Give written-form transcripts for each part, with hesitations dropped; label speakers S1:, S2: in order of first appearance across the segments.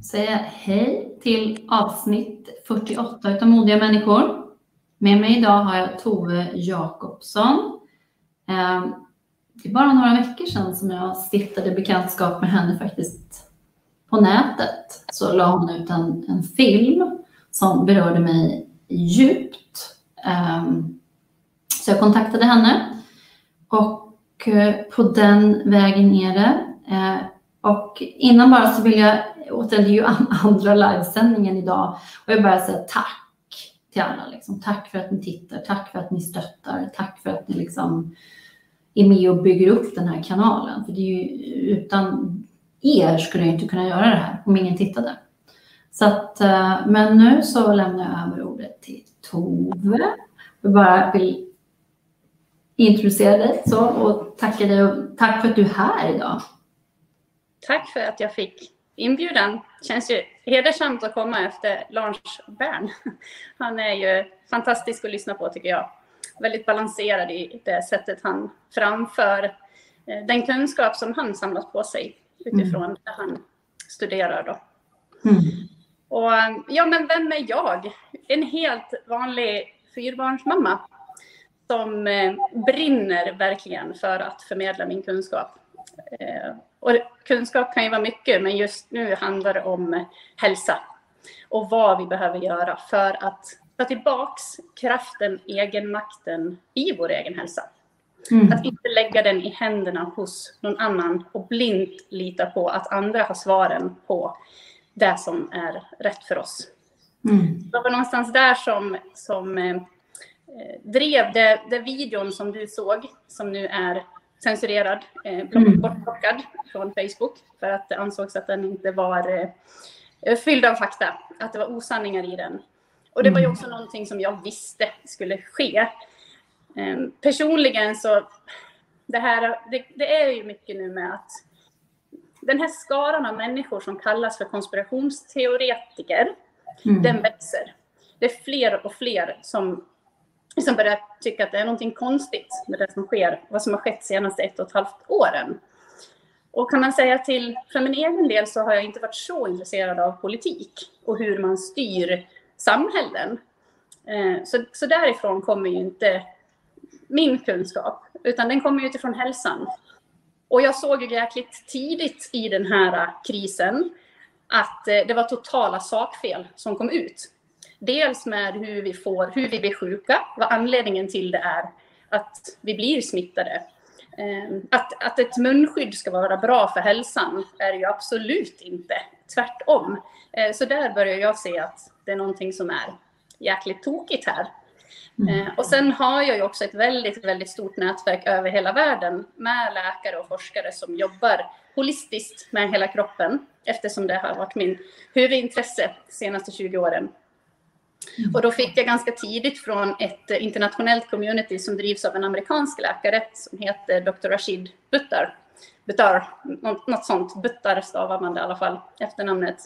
S1: säga hej till avsnitt 48 utav Modiga människor. Med mig idag har jag Tove Jakobsson. Det är bara några veckor sedan som jag stiftade bekantskap med henne faktiskt på nätet. Så la hon ut en film som berörde mig djupt. Så jag kontaktade henne och på den vägen är det. Och innan bara så vill jag återigen, det är ju andra livesändningen idag. Och jag bara säga tack till alla. Liksom. Tack för att ni tittar, tack för att ni stöttar, tack för att ni liksom är med och bygger upp den här kanalen. För det är ju, utan er skulle jag inte kunna göra det här om ingen tittade. Så att, men nu så lämnar jag över ordet till Tove. Jag bara vill introducera dig så och tacka dig och tack för att du är här idag.
S2: Tack för att jag fick inbjudan. Känns ju hedersamt att komma efter Lars Bern. Han är ju fantastisk att lyssna på tycker jag. Väldigt balanserad i det sättet han framför den kunskap som han samlat på sig utifrån det han studerar då. Och ja, men vem är jag? En helt vanlig fyrbarnsmamma som brinner verkligen för att förmedla min kunskap. Och kunskap kan ju vara mycket, men just nu handlar det om hälsa och vad vi behöver göra för att ta tillbaks kraften, egenmakten i vår egen hälsa. Att inte lägga den i händerna hos någon annan och blint lita på att andra har svaren på det som är rätt för oss. Det var någonstans där som drev det videon som du såg, som nu är censurerad, bortplockad från Facebook för att det ansågs att den inte var fylld av fakta, att det var osanningar i den. Och det var ju också någonting som jag visste skulle ske. Personligen så, det är ju mycket nu med att den här skaran av människor som kallas för konspirationsteoretiker, den växer. Det är fler och fler som börjar tycka att det är någonting konstigt med det som sker, vad som har skett senaste 1,5 åren. Och kan man säga för min egen del så har jag inte varit så intresserad av politik och hur man styr samhällen. Så därifrån kommer ju inte min kunskap, utan den kommer ju utifrån hälsan. Och jag såg ju jäkligt tidigt i den här krisen att det var totala sakfel som kom ut. Dels med hur vi blir sjuka, vad anledningen till det är att vi blir smittade. Att ett munskydd ska vara bra för hälsan är ju absolut inte, tvärtom. Så där börjar jag se att det är någonting som är jäkligt tokigt här. Och sen har jag ju också ett väldigt, väldigt stort nätverk över hela världen med läkare och forskare som jobbar holistiskt med hela kroppen, eftersom det har varit min huvudintresse de senaste 20 åren. Och då fick jag ganska tidigt från ett internationellt community som drivs av en amerikansk läkare som heter Dr. Rashid Buttar, något sånt, Buttar stavar man det i alla fall, efternamnet.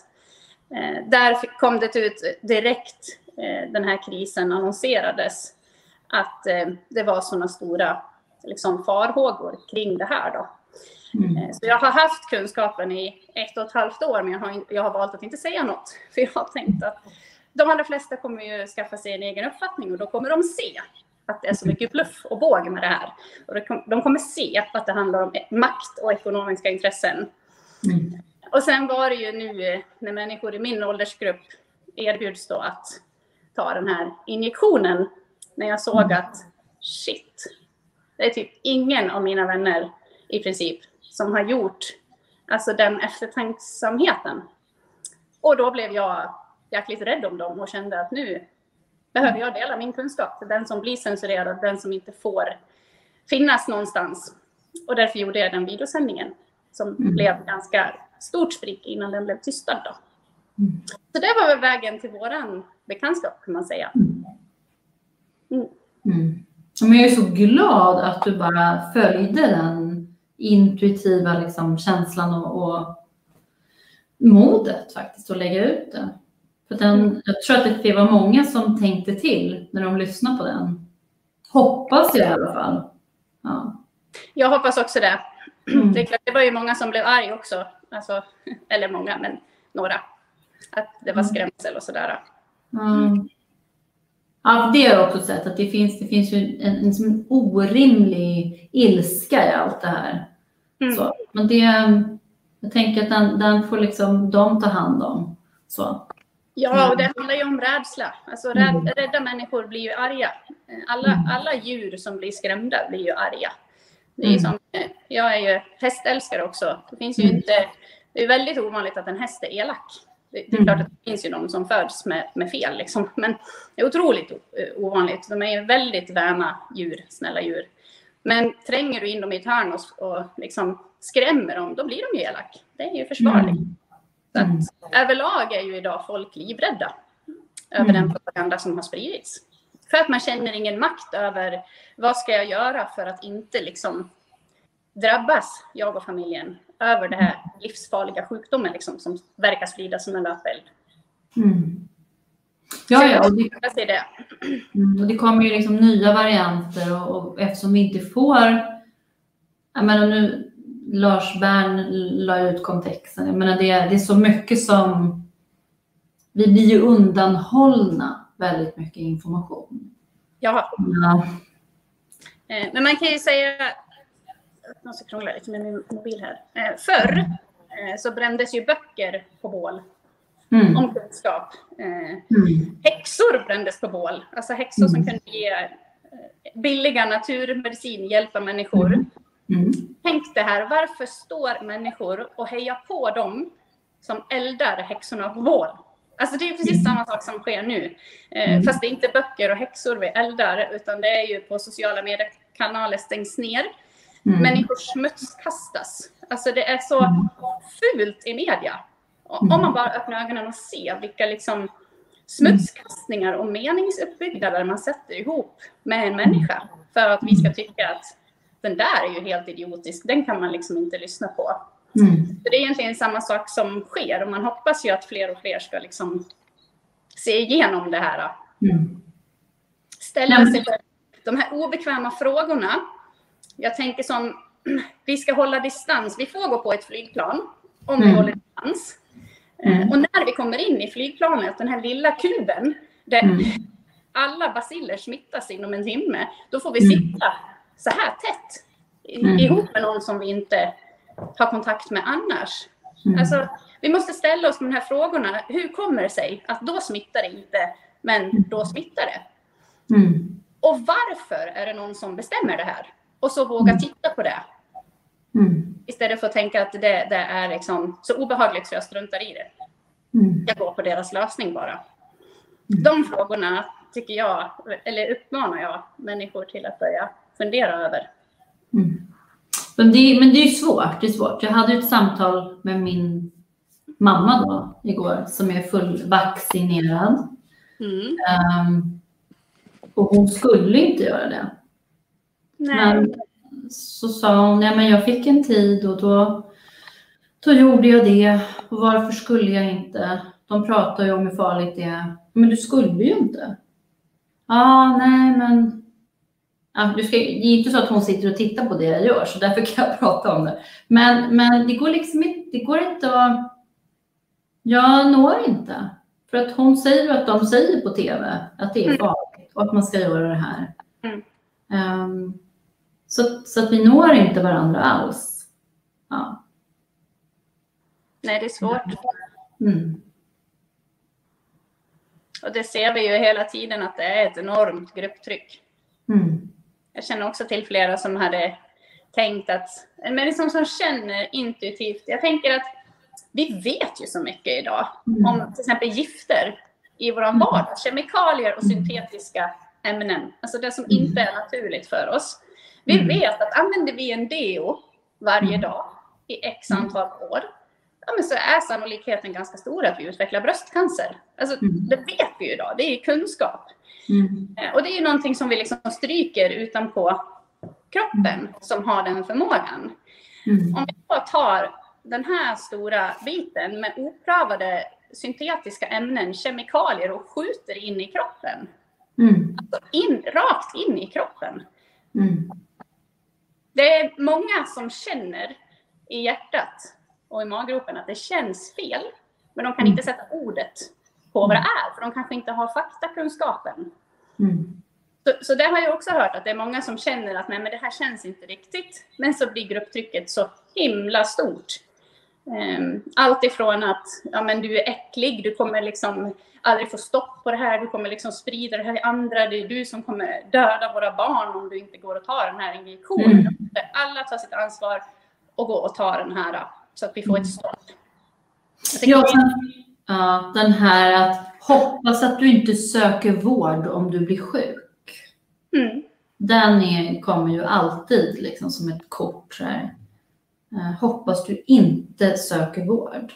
S2: Där kom det ut direkt, den här krisen annonserades, att det var sådana stora liksom, farhågor kring det här då. Så jag har haft kunskapen i 1,5 år, men jag har valt att inte säga något. För jag har tänkt att de allra flesta kommer ju skaffa sig en egen uppfattning och då kommer de se att det är så mycket bluff och båg med det här. Och de kommer se att det handlar om makt och ekonomiska intressen. Och sen var det ju nu när människor i min åldersgrupp erbjuds då att ta den här injektionen. När jag såg att shit, det är typ ingen av mina vänner i princip som har gjort alltså den eftertänksamheten. Och då blev jag jäkligt rädd om dem och kände att nu behöver jag dela min kunskap. Den som blir censurerad, den som inte får finnas någonstans. Och därför gjorde jag den videosändningen som blev ganska stort sprick innan den blev tystad då. Så det var väl vägen till våran bekantskap kan man säga.
S1: Men jag är så glad att du bara följde den intuitiva liksom, känslan och modet faktiskt att lägga ut det. För jag tror att det var många som tänkte till när de lyssnade på den. Hoppas jag i alla fall. Ja.
S2: Jag hoppas också det. Det är klart, det var ju många som blev arg också. Alltså, eller många, men några. Att det var skrämsel och sådär.
S1: Ja, det har jag också sett. Att det finns ju en orimlig ilska i allt det här. Så, men jag tänker att den får liksom de ta hand om. Så.
S2: Ja, och det handlar ju om rädsla. Alltså rädda människor blir ju arga. Alla djur som blir skrämda blir ju arga. Det är som, jag är ju hästälskare också. Det finns ju inte, det är väldigt ovanligt att en häst är elak. Det är klart att det finns ju de som föds med fel liksom. Men det är otroligt ovanligt. De är ju väldigt värna djur, snälla djur. Men tränger du in dem i ett hörn och liksom skrämmer dem, då blir de ju elak. Det är ju försvarligt. Så att, överlag är ju idag folk livrädda över den propaganda som har spridits. För att man känner ingen makt över vad ska jag göra för att inte liksom drabbas, jag och familjen, över det här livsfarliga sjukdomen liksom, som verkar sprida som en löpeld.
S1: Ja. Och det kommer ju liksom nya varianter och eftersom vi inte får, jag menar nu Lars Bern la ut kontexten, jag menar det är så mycket som vi blir ju undanhållna väldigt mycket information.
S2: Ja. Men man kan ju säga, jag måste krångla lite med min mobil här. Förr så brändes ju böcker på bål om kunskap. Häxor brändes på bål. Alltså häxor som kunde ge billiga naturmedicin, hjälpa människor. Tänk det här, varför står människor och hejar på dem som eldar häxorna på bål? Alltså det är precis samma sak som sker nu. Fast det är inte böcker och häxor vi eldar, utan det är ju på sociala mediekanaler stängs ner. Människor smutskastas. Alltså det är så fult i media. Om man bara öppnar ögonen och ser vilka liksom smutskastningar och meningsuppbyggnader man sätter ihop med en människa. För att vi ska tycka att den där är ju helt idiotisk. Den kan man liksom inte lyssna på. Så det är egentligen samma sak som sker. Och man hoppas ju att fler och fler ska liksom se igenom det här. Ställa sig för de här obekväma frågorna. Jag tänker som, vi ska hålla distans. Vi får gå på ett flygplan om vi håller distans. Och när vi kommer in i flygplanet, den här lilla kuben, där alla baciller smittas inom en timme, då får vi sitta så här tätt ihop med någon som vi inte har kontakt med annars. Alltså, vi måste ställa oss de här frågorna. Hur kommer det sig att då smittar det inte, men då smittar det? Och varför är det någon som bestämmer det här? Och så våga titta på det. Istället för att tänka att det är liksom så obehagligt så jag struntar i det. Jag går på deras lösning bara. De frågorna tycker jag, eller uppmanar jag människor till att börja fundera över.
S1: Men det är ju svårt. Det är svårt. Jag hade ett samtal med min mamma då igår som är fullvaccinerad. Och hon skulle inte göra det.
S2: Nej.
S1: Men så sa hon, nej men jag fick en tid och då gjorde jag det. Och varför skulle jag inte? De pratar ju om hur farligt det är. Men du skulle ju inte. Nej men... det är inte så att hon sitter och tittar på det jag gör, så därför kan jag prata om det. Men det går liksom inte, det går inte att... Jag når inte. För att hon säger att de säger på tv att det är farligt och att man ska göra det här. Så att vi når inte varandra alls. Ja.
S2: Nej, det är svårt. Och det ser vi ju hela tiden att det är ett enormt grupptryck. Jag känner också till flera som hade tänkt att, men liksom som känner intuitivt. Jag tänker att vi vet ju så mycket idag om till exempel gifter i vår vardag. Kemikalier och syntetiska ämnen. Alltså det som inte är naturligt för oss. Vi vet att använder vi en deo varje dag i x antal år, men så är sannolikheten ganska stor att vi utvecklar bröstcancer. Alltså det vet vi ju idag, det är kunskap. Och det är ju någonting som vi liksom stryker utanpå kroppen som har den förmågan. Om vi då tar den här stora biten med oprövade syntetiska ämnen, kemikalier och skjuter in i kroppen. Alltså rakt in i kroppen. Det är många som känner i hjärtat och i maggropen att det känns fel. Men de kan inte sätta ordet på vad det är, för de kanske inte har faktakunskapen. Så det har jag också hört, att det är många som känner att nej, men det här känns inte riktigt. Men så blir grupptrycket så himla stort. Allt ifrån att ja, men du är äcklig, du kommer liksom aldrig få stopp på det här, du kommer liksom sprida det här i andra, det är du som kommer döda våra barn om du inte går och tar den här injektionen. Alla tar sitt ansvar och går och tar den här så att vi får ett stopp.
S1: Den här att hoppas att du inte söker vård om du blir sjuk. Den kommer ju alltid liksom som ett kort så här. Hoppas du inte söker vård.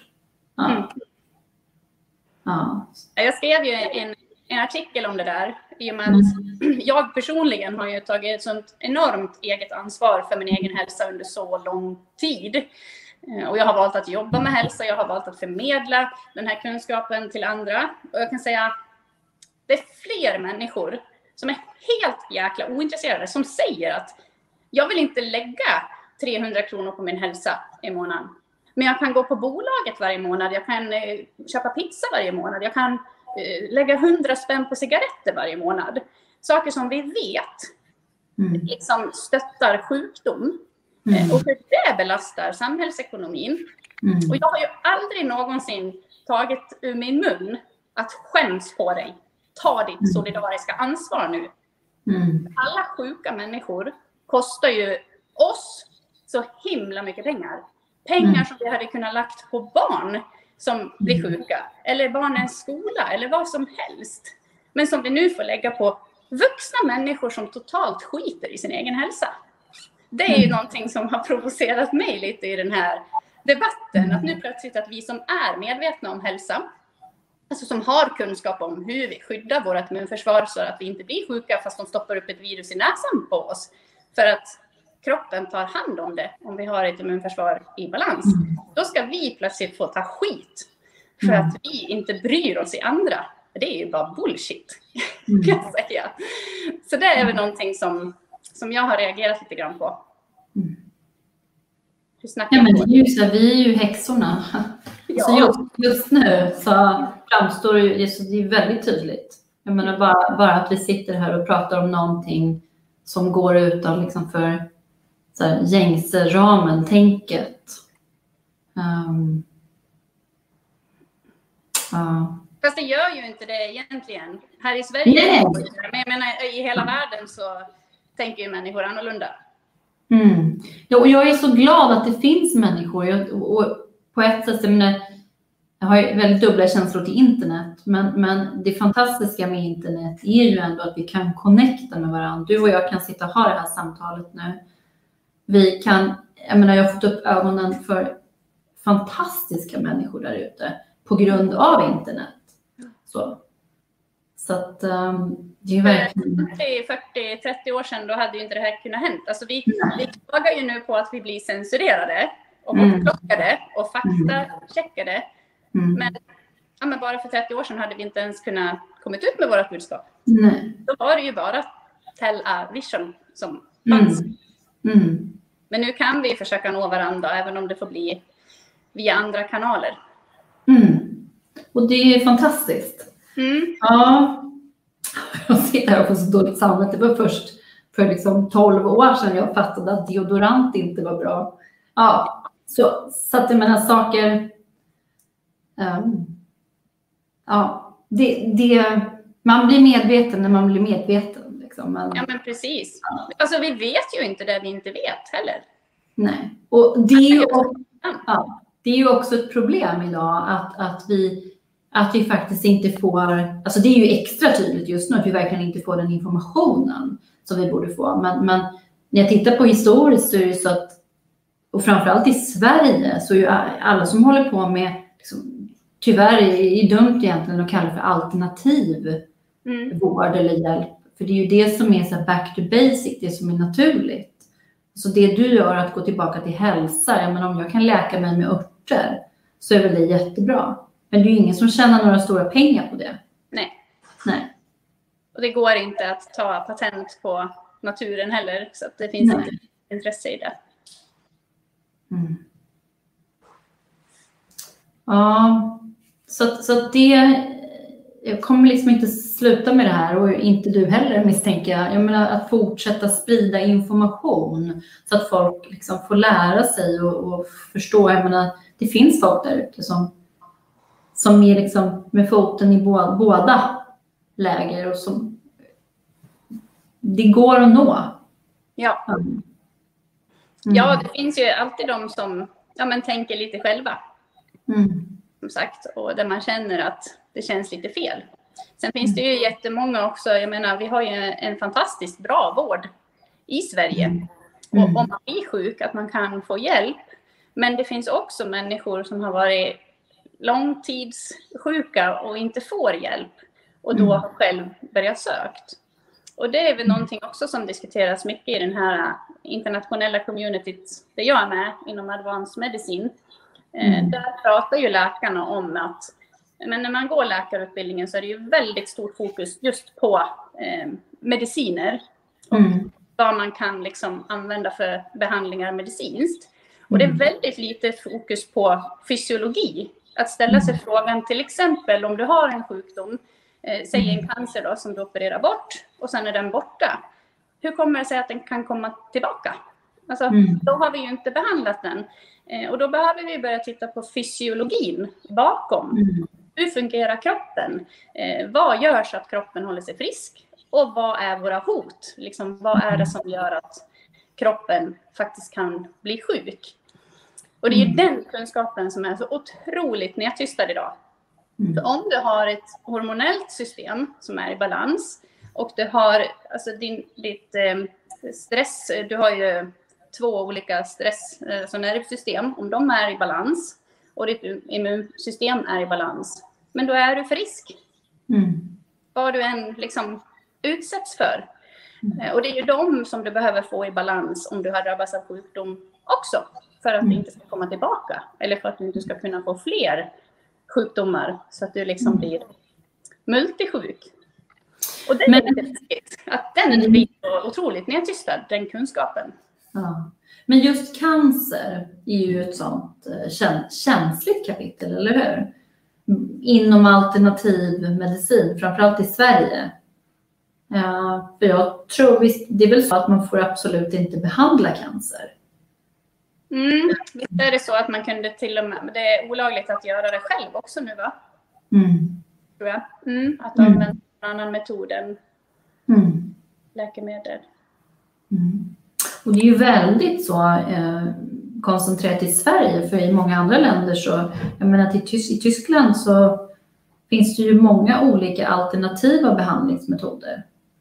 S2: Jag skrev ju en artikel om det där. I och med att jag personligen har ju tagit ett sånt enormt eget ansvar för min egen hälsa under så lång tid. Och jag har valt att jobba med hälsa, jag har valt att förmedla den här kunskapen till andra. Och jag kan säga att det är fler människor som är helt jäkla ointresserade som säger att jag vill inte lägga 300 kronor på min hälsa i månaden. Men jag kan gå på bolaget varje månad, jag kan köpa pizza varje månad, jag kan lägga 100 spänn på cigaretter varje månad. Saker som vi vet liksom stöttar sjukdom. Och hur det belastar samhällsekonomin. Och jag har ju aldrig någonsin tagit ur min mun att skäms på dig. Ta ditt solidariska ansvar nu. Alla sjuka människor kostar ju oss så himla mycket pengar. Pengar som vi hade kunnat lagt på barn som blir sjuka. Eller barnens skola. Eller vad som helst. Men som vi nu får lägga på vuxna människor som totalt skiter i sin egen hälsa. Det är ju någonting som har provocerat mig lite i den här debatten. Att nu plötsligt att vi som är medvetna om hälsa, alltså som har kunskap om hur vi skyddar vårt immunförsvar så att vi inte blir sjuka fast de stoppar upp ett virus i näsan på oss. För att kroppen tar hand om det om vi har ett immunförsvar i balans. Då ska vi plötsligt få ta skit för att vi inte bryr oss i andra. Det är ju bara bullshit, kan jag säga. Så det är väl någonting som jag har reagerat lite grann på.
S1: Men det är ju så, vi är ju häxorna. Ja. Så just nu så framstår det är väldigt tydligt. Jag menar bara att vi sitter här och pratar om någonting som går utan liksom för så här, gängse ramen, tänket.
S2: Fast det gör ju inte det egentligen. Här i Sverige, men jag menar i hela världen så tänker ju människor annorlunda.
S1: Ja, och jag är så glad att det finns människor. Och på ett sätt, jag har ju väldigt dubbla känslor till internet. Men det fantastiska med internet är ju ändå att vi kan connecta med varandra. Du och jag kan sitta och ha det här samtalet nu. Vi kan, jag har fått upp ögonen för fantastiska människor där ute på grund av internet. Så att det är verkligen...
S2: 40-30 år sedan då hade ju inte det här kunnat hänt. Alltså vi klagar ju nu på att vi blir censurerade och bortplockade och faktacheckade. Men bara för 30 år sedan hade vi inte ens kunnat kommit ut med vårt budskap. Då var det ju bara television som fanns. Men nu kan vi försöka nå varandra även om det får bli via andra kanaler.
S1: Och det är fantastiskt. Ja, jag sitter här och får så dåligt samvete. Det var först för liksom 12 år sedan jag fattade att deodorant inte var bra. Ja, så att jag menar saker. Man blir medveten när man blir medveten. Liksom.
S2: Ja, men precis. Alltså vi vet ju inte det vi inte vet heller.
S1: Nej, och det är ju också ett problem idag att vi faktiskt inte får, alltså det är ju extra tydligt just nu att vi verkligen inte får den informationen som vi borde få. Men när jag tittar på historiskt så är det så att, och framförallt i Sverige så är ju alla som håller på med, liksom, tyvärr är dumt egentligen att kalla för alternativ vård eller hjälp. För det är ju det som är så back to basic, det som är naturligt. Så det du gör att gå tillbaka till hälsa, men om jag kan läka mig med örter så är väl det jättebra. Men det är ju ingen som tjänar några stora pengar på det. Nej.
S2: Och det går inte att ta patent på naturen heller. Så att det finns inte intresse i det.
S1: Ja, Så att det, jag kommer liksom inte sluta med det här, och inte du heller, misstänker jag. Jag menar att fortsätta sprida information så att folk liksom får lära sig och förstå. Jag menar, det finns folk där ute som är liksom med foten i båda läger, och som det går att nå.
S2: Ja. Ja, det finns ju alltid de som tänker lite själva. Som sagt, och där man känner att det känns lite fel. Sen finns det ju jättemånga också. Jag menar, vi har ju en fantastiskt bra vård i Sverige. Och om man blir sjuk, att man kan få hjälp. Men det finns också människor som har varit långtidssjuka och inte får hjälp. Och då har själv börjat sökt. Och det är väl någonting också som diskuteras mycket i den här internationella communityt där jag är med inom advanced medicine. Där pratar ju läkarna om att men när man går läkarutbildningen så är det ju väldigt stort fokus just på mediciner. Och vad man kan liksom använda för behandlingar medicinskt. Och det är väldigt lite fokus på fysiologi. Att ställa sig frågan, till exempel om du har en sjukdom, säg en cancer då, som du opererar bort och sen är den borta. Hur kommer det sig att den kan komma tillbaka? Alltså, då har vi ju inte behandlat den. Och då behöver vi börja titta på fysiologin bakom. Hur fungerar kroppen? Vad gör så att kroppen håller sig frisk? Och vad är våra hot? Liksom, vad är det som gör att kroppen faktiskt kan bli sjuk? Och det är ju den kunskapen som är så otroligt nedtystad idag. För om du har ett hormonellt system som är i balans och du har alltså ditt stress, du har ju 2 olika stress, alltså nervsystem, om de är i balans och ditt immunsystem är i balans, men då är du frisk. Vad du än liksom utsätts för. Och det är ju de som du behöver få i balans om du har drabbats av sjukdom också, för att det inte ska komma tillbaka, eller för att du inte ska kunna få fler sjukdomar så att du liksom blir multisjuk. Och det är lite viktigt att den blir så otroligt nedtystad, den kunskapen.
S1: Ja. Men just cancer är ju ett sånt känsligt kapitel, eller hur? Inom alternativ medicin, framförallt i Sverige. För jag tror visst, det är väl så att man får absolut inte behandla cancer.
S2: Visst är det så att man kunde till och med, det är olagligt att göra det själv också nu, va? Tror jag. Att använda en annan metod än läkemedel.
S1: Och det är ju väldigt så koncentrerat i Sverige, för i många andra länder så, jag menar i Tyskland så finns det ju många olika alternativa behandlingsmetoder.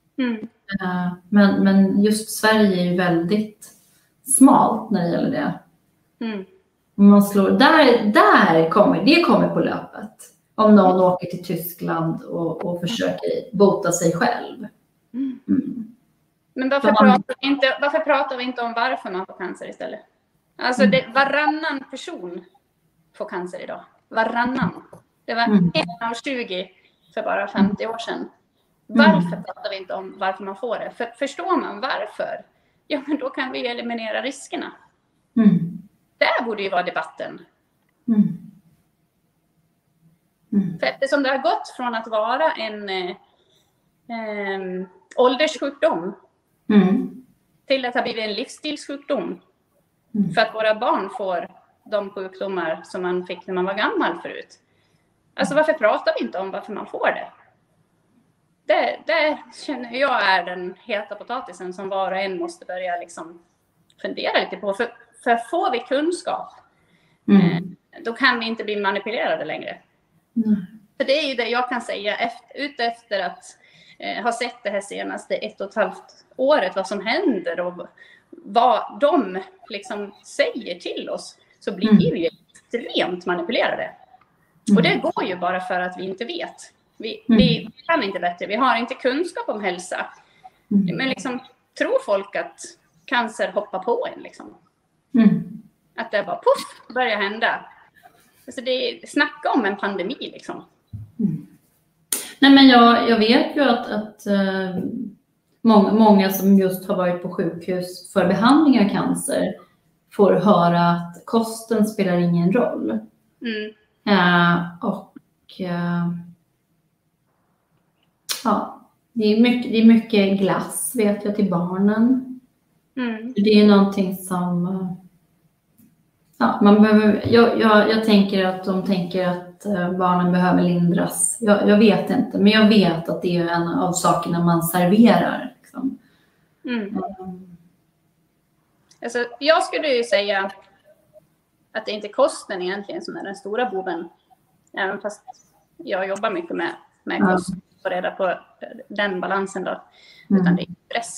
S1: Men just Sverige är ju väldigt smalt när det gäller det. Om man slår, det kommer på löpet. Om någon åker till Tyskland och försöker bota sig själv.
S2: Men varför pratar vi inte om varför man får cancer istället? Alltså varannan person får cancer idag. Varannan. Det var 1 av 20 för bara 50 år sedan. Varför pratar vi inte om varför man får det? För förstår man varför? Ja, men då kan vi eliminera riskerna. Det borde ju vara debatten. För eftersom det har gått från att vara en ålderssjukdom till att ha blivit en livsstilssjukdom. För att våra barn får de sjukdomar som man fick när man var gammal förut. Alltså varför pratar vi inte om varför man får det? Det känner jag är den heta potatisen som var och en måste börja liksom fundera lite på. För får vi kunskap, då kan vi inte bli manipulerade längre. För det är ju det jag kan säga efter att ha sett det här senaste 1,5 året, vad som händer och vad de liksom säger till oss, så blir vi extremt manipulerade. Och det går ju bara för att vi inte vet. Vi kan inte bättre, vi har inte kunskap om hälsa. Men liksom, tror folk att cancer hoppar på en liksom? Att det bara puff, börjar hända. Alltså snacka om en pandemi liksom.
S1: Nej, men jag vet ju att många som just har varit på sjukhus för behandling av cancer får höra att kosten spelar ingen roll. Och ja, det är mycket glass, vet jag, till barnen. Det är någonting som man behöver, jag tänker att de tänker att barnen behöver lindras. Jag vet inte, men jag vet att det är en av sakerna man serverar. Liksom.
S2: Alltså, jag skulle ju säga att det inte är kosten egentligen som är den stora boven. Även fast jag jobbar mycket med kost och reda på den balansen då. Utan det är stress.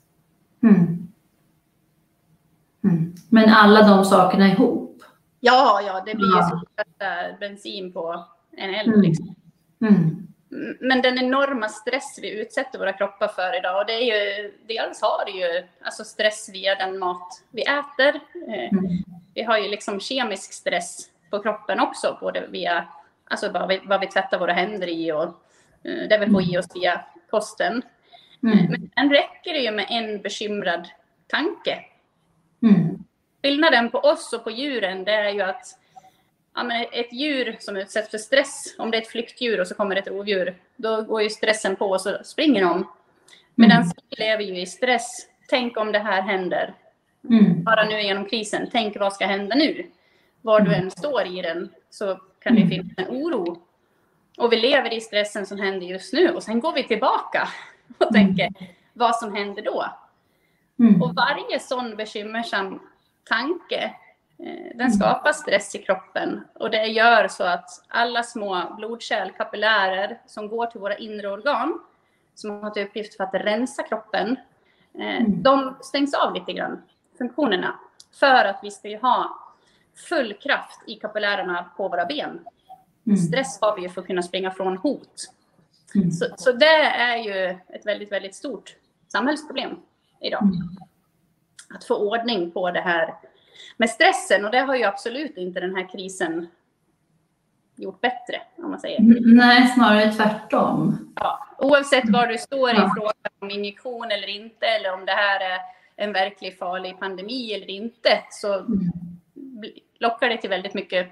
S1: Men alla de sakerna ihop?
S2: Ja, det blir ju så att bensin på en eld. Liksom. Men den enorma stress vi utsätter våra kroppar för idag, och det är ju, dels har det ju alltså stress via den mat vi äter. Vi har ju liksom kemisk stress på kroppen också, både via alltså vad vi tvättar våra händer i och det vi får i oss via kosten. Men sen räcker det ju med en bekymrad tanke. Skillnaden på oss och på djuren, det är ju att ett djur som utsätts för stress, om det är ett flyktdjur och så kommer ett rovdjur, då går ju stressen på och så springer de. Medan vi lever ju i stress. Tänk om det här händer. Bara nu genom krisen. Tänk vad ska hända nu? Var du än står i den så kan det finnas en oro. Och vi lever i stressen som händer just nu. Och sen går vi tillbaka och tänker vad som händer då. Och varje sån bekymmersam tanke, den skapar stress i kroppen. Och det gör så att alla små blodkärl, kapillärer som går till våra inre organ, som har till uppgift för att rensa kroppen, de stängs av lite grann, funktionerna. För att vi ska ju ha full kraft i kapillärerna på våra ben. Stress har vi ju för att kunna springa från hot. Så det är ju ett väldigt, väldigt stort samhällsproblem idag. Att få ordning på det här med stressen. Och det har ju absolut inte den här krisen gjort bättre, om man säger.
S1: Nej, snarare tvärtom.
S2: Ja, oavsett var du står i frågan om injektion eller inte, eller om det här är en verklig farlig pandemi eller inte, så lockar det till väldigt mycket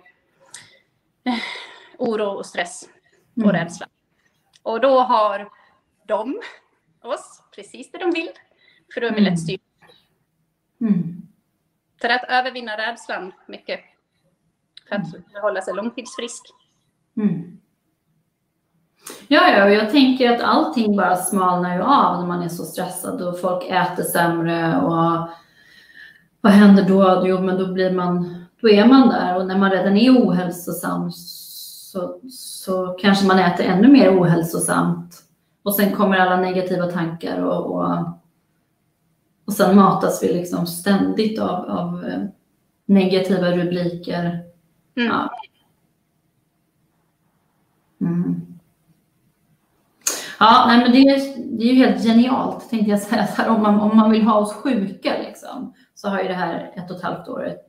S2: oro och stress och rädsla. Och då har de oss precis det de vill, för då är vi lätt styr. För att övervinna rädslan mycket, för att hålla sig långtidsfrisk.
S1: Ja, och jag tänker att allting bara smalnar ju av när man är så stressad och folk äter sämre, och vad händer då? Jo, men då är man där, och när man redan är ohälsosam så kanske man äter ännu mer ohälsosamt, och sen kommer alla negativa tankar och sen matas vi liksom ständigt av negativa rubriker. Ja, nej, men det är ju helt genialt, tänkte jag säga. Så här, om man vill ha oss sjuka liksom, så har ju det här 1,5 året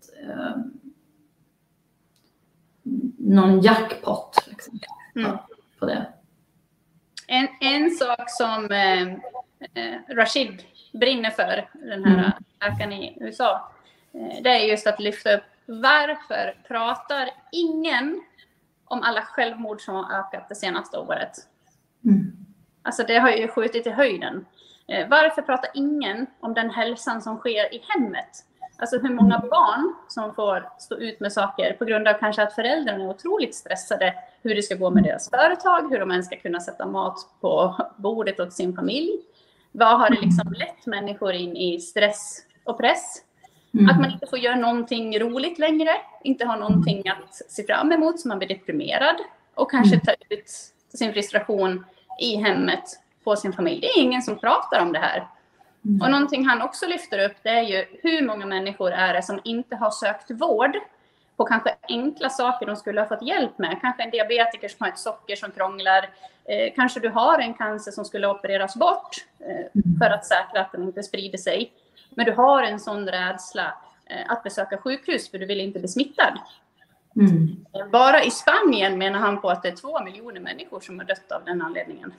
S1: någon jackpot liksom, på det.
S2: En sak som Rashid brinner för, den här läkaren i USA, det är just att lyfta upp, varför pratar ingen om alla självmord som har ökat det senaste året? Alltså det har ju skjutit i höjden. Varför pratar ingen om den hälsan som sker i hemmet? Alltså hur många barn som får stå ut med saker på grund av kanske att föräldrarna är otroligt stressade, hur det ska gå med deras företag, hur de ens ska kunna sätta mat på bordet åt sin familj. Vad har det liksom lett människor in i stress och press? Att man inte får göra någonting roligt längre, inte har någonting att se fram emot, så man blir deprimerad och kanske tar ut sin frustration i hemmet på sin familj. Det är ingen som pratar om det här. Och någonting han också lyfter upp, det är ju hur många människor är det som inte har sökt vård på kanske enkla saker de skulle ha fått hjälp med. Kanske en diabetiker som har ett socker som krånglar. Kanske du har en cancer som skulle opereras bort för att säkra att den inte sprider sig. Men du har en sån rädsla att besöka sjukhus för du vill inte bli smittad. Bara i Spanien menar han på att det är 2 miljoner människor som har dött av den anledningen.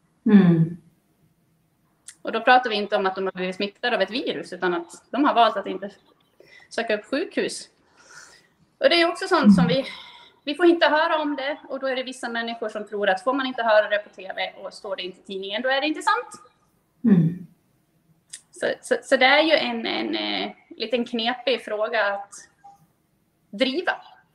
S2: Och då pratar vi inte om att de har blivit smittade av ett virus, utan att de har valt att inte söka upp sjukhus. Och det är också sånt som vi får inte höra om det, och då är det vissa människor som tror att får man inte höra det på tv och står det inte i tidningen, då är det inte sant.
S1: Mm.
S2: Så det är ju en liten knepig fråga att driva.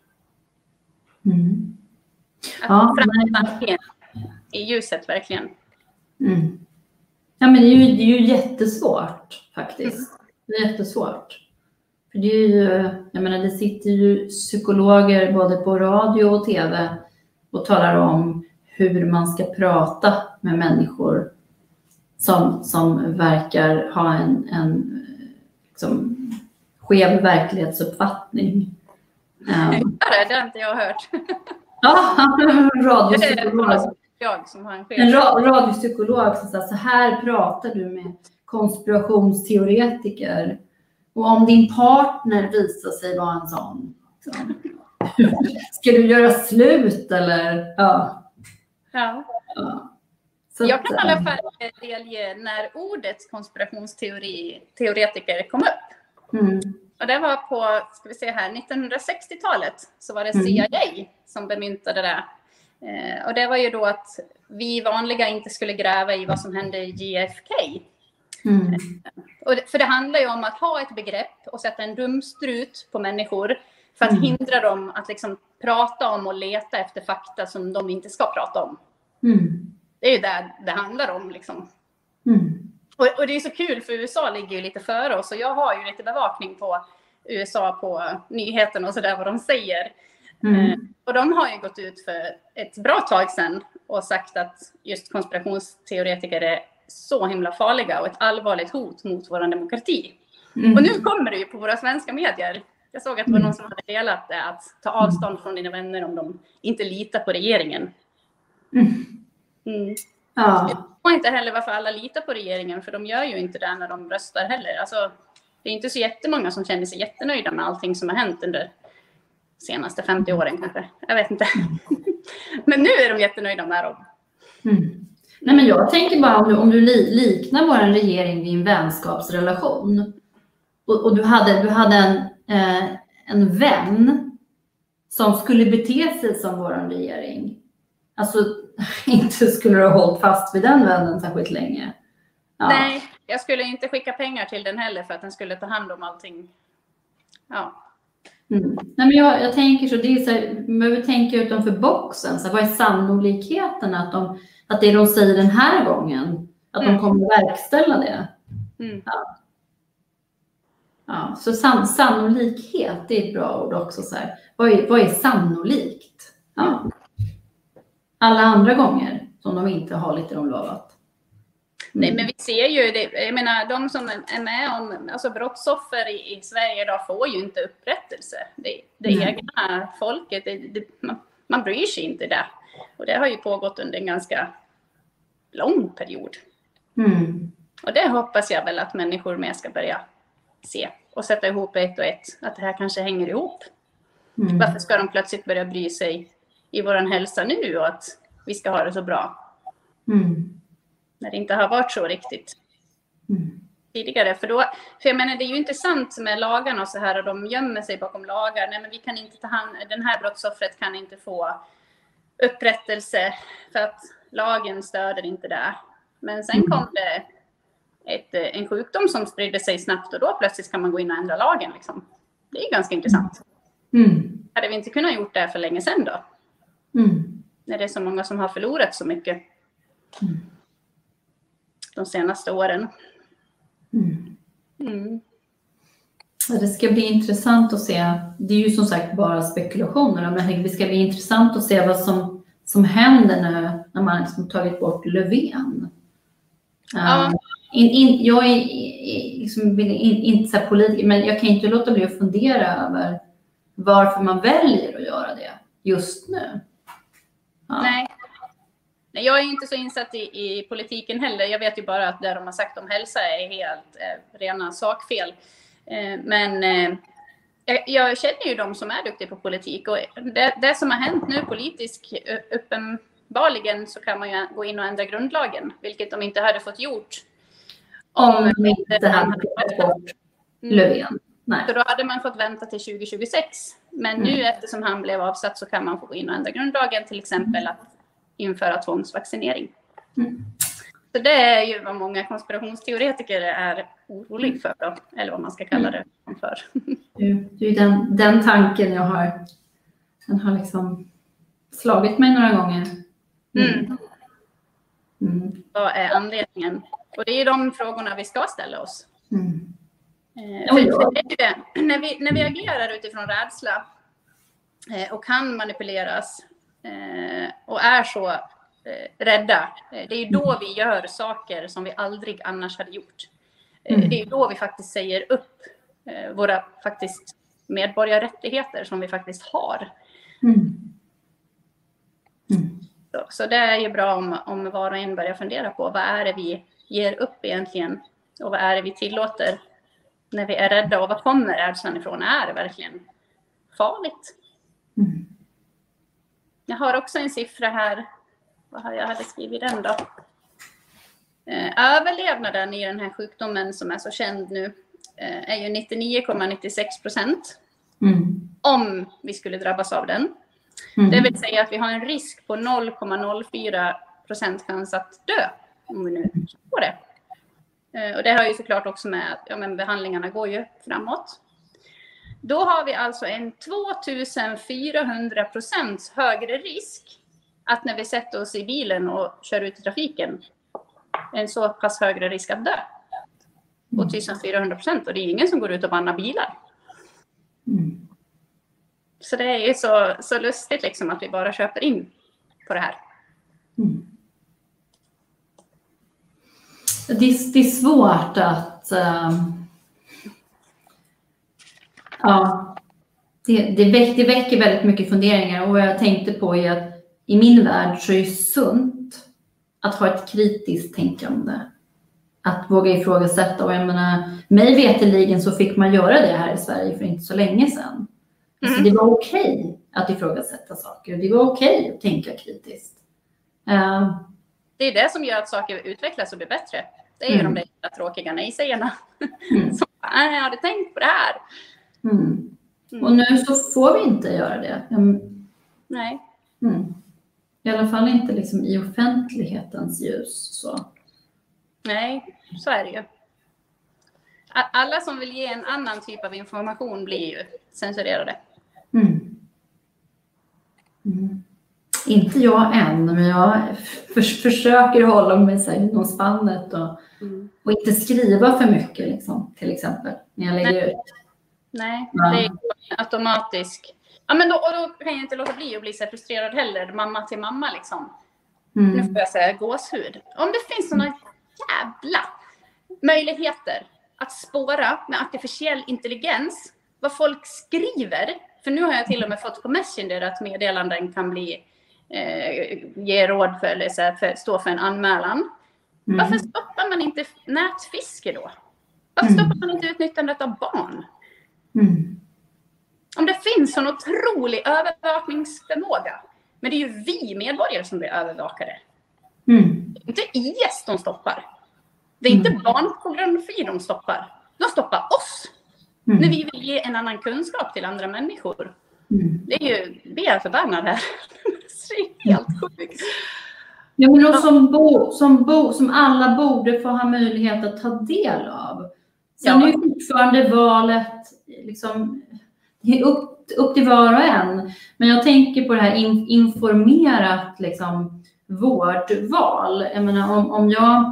S1: Mm.
S2: Att framföra i ljuset verkligen.
S1: Mm. Ja, men det är ju jättesvårt faktiskt. Det är jättesvårt. För det är ju, jag menar, det sitter ju psykologer både på radio och tv och talar om hur man ska prata med människor som verkar ha en liksom, skev verklighetsuppfattning.
S2: Det har inte jag hört.
S1: Ja, radiopsykolog.
S2: Jag som har
S1: en radiopsykolog som säger så här pratar du med konspirationsteoretiker. Och om din partner visar sig vara en sån, ska du göra slut eller? Ja. Så
S2: jag kan i alla fall delge när ordet konspirationsteoretiker kom upp.
S1: Mm.
S2: Och det var på, ska vi se här, 1960-talet så var det CIA som bemyntade det. Och det var ju då att vi vanliga inte skulle gräva i vad som hände i JFK.
S1: Mm.
S2: För det handlar ju om att ha ett begrepp och sätta en dumstrut på människor för att hindra dem att liksom prata om och leta efter fakta som de inte ska prata om.
S1: Mm.
S2: Det är ju det handlar om liksom.
S1: Mm.
S2: Och det är så kul för USA ligger ju lite före oss och jag har ju lite bevakning på USA på nyheterna och sådär vad de säger. Och de har ju gått ut för ett bra tag sedan och sagt att just konspirationsteoretiker är så himla farliga och ett allvarligt hot mot vår demokrati. Och nu kommer det ju på våra svenska medier. Jag såg att det var någon som hade delat det, att ta avstånd från dina vänner om de inte litar på regeringen.
S1: Ja.
S2: Jag vet inte heller varför alla litar på regeringen, för de gör ju inte det när de röstar heller. Alltså, det är inte så jättemånga som känner sig jättenöjda med allting som har hänt under de senaste 50 åren kanske. Jag vet inte. Men nu är de jättenöjda med dem.
S1: Nej, men jag tänker bara om du liknar vår regering vid en vänskapsrelation och du hade en vän som skulle bete sig som vår regering. Alltså inte skulle du ha hållit fast vid den vännen särskilt länge. Ja.
S2: Nej, jag skulle inte skicka pengar till den heller för att den skulle ta hand om allting. Ja.
S1: Nej, men jag tänker så, det är så här, man behöver tänka utanför boxen. Så här, vad är sannolikheten att det de säger den här gången, att de kommer att verkställa det? Ja, så sannolikhet, det är ett bra ord också. Så här. Vad är sannolikt? Ja. Alla andra gånger som de inte har lite de lovat.
S2: Nej, men vi ser ju det. Jag menar, de som är med om, alltså brottsoffer i Sverige idag får ju inte upprättelse. Det egna folket, man bryr sig inte det. Och det har ju pågått under en ganska lång period. Och det hoppas jag väl att människor med ska börja se och sätta ihop ett och ett. Att det här kanske hänger ihop. Varför ska de plötsligt börja bry sig i våran hälsa nu och att vi ska ha det så bra? När det inte har varit så riktigt tidigare. För jag menar, det är ju intressant med lagarna och så här, och de gömmer sig bakom lagar. Nej, men vi kan inte ta hand, den här brottsoffret kan inte få upprättelse för att lagen stöder inte det. Men sen kom det en sjukdom som spridde sig snabbt och då plötsligt kan man gå in och ändra lagen. Liksom. Det är ganska intressant. Hade vi inte kunnat gjort det för länge sedan då? När det är så många som har förlorat så mycket de senaste åren.
S1: Ja, det ska bli intressant att se. Det är ju som sagt bara spekulationer, men det ska bli intressant att se vad som händer när man liksom tagit bort Löfven. Jag är liksom inte så politiker, men jag kan inte låta bli att fundera över varför man väljer att göra det just nu.
S2: Nej, jag är inte så insatt i politiken heller. Jag vet ju bara att det de har sagt om hälsa är helt rena sakfel. Men jag känner ju de som är duktiga på politik. Och det som har hänt nu politiskt, uppenbarligen så kan man ju gå in och ändra grundlagen. Vilket de inte hade fått gjort.
S1: Om inte hade fått bort Löfven. Nej.
S2: Så då hade man fått vänta till 2026 Men nu eftersom han blev avsatt så kan man få gå in och ändra grundlagen, till exempel att införa tvångsvaccinering. Så det är ju vad många konspirationsteoretiker är oroliga för då, eller vad man ska kalla det för.
S1: Det är ju den tanken den har liksom slagit mig några gånger.
S2: Vad är anledningen? Och det är de frågorna vi ska ställa oss. När vi agerar utifrån rädsla och kan manipuleras och är så rädda, det är då vi gör saker som vi aldrig annars hade gjort. Det är då vi faktiskt säger upp våra faktiskt medborgarrättigheter som vi faktiskt har. Så det är ju bra om var och en börjar fundera på vad är det vi ger upp egentligen och vad är det vi tillåter när vi är rädda och vad kommer rädslan ifrån? Är det verkligen farligt? Jag har också en siffra här. Vad har jag hade skrivit den då? Överlevnaden i den här sjukdomen som är så känd nu är ju 99,96% om vi skulle drabbas av den. Det vill säga att vi har en risk på 0,04% chans att dö om vi nu får det. Och det har ju såklart också med att behandlingarna går ju framåt. Då har vi alltså en 2400% högre risk att när vi sätter oss i bilen och kör ut i trafiken, en så pass högre risk att dö. På 1400%, och det är ingen som går ut och bannar bilar. Så det är ju så lustigt liksom att vi bara köper in på det här.
S1: Det är svårt att... Det väcker väldigt mycket funderingar. Och vad jag tänkte på är att i min värld så är det sunt att ha ett kritiskt tänkande. Att våga ifrågasätta. Och jag menar, mig veterligen så fick man göra det här i Sverige för inte så länge sedan. Så det var okej att ifrågasätta saker. Det var okej att tänka kritiskt.
S2: Det är det som gör att saker utvecklas och blir bättre. Det är ju de där tråkiga nej-sägarna. Som jag hade tänkt på det här.
S1: Och nu så får vi inte göra det.
S2: Nej.
S1: I alla fall inte liksom i offentlighetens ljus. Så.
S2: Nej, så är det ju. Alla som vill ge en annan typ av information blir ju censurerade.
S1: Inte jag än, men jag försöker hålla mig inom spannet och inte skriva för mycket liksom, till exempel när jag lägger ut.
S2: Nej, det är automatiskt. Ja, men då kan jag inte låta bli att bli så frustrerad heller, mamma till mamma liksom. Nu får jag säga gåshud. Om det finns såna jävla möjligheter att spåra med artificiell intelligens vad folk skriver. För nu har jag till och med fått på Messenger att meddelanden kan bli ge råd för eller stå för en anmälan. Varför stoppar man inte nätfiske då? Varför stoppar man inte utnyttjandet av barn? Om det finns en otrolig övervakningsförmåga. Men det är ju vi medborgare som blir övervakade. Det är inte IS de stoppar. Det är inte barnpornografi de stoppar. De stoppar oss. När vi vill ge en annan kunskap till andra människor. Det är ju, vi är förbannade här. Det är helt sjukt.
S1: Ja, men som alla borde få ha möjlighet att ta del av. Sen är ju fortfarande valet liksom, det är upp till var och en. Men jag tänker på det här informerat liksom, vårdval. Jag menar, om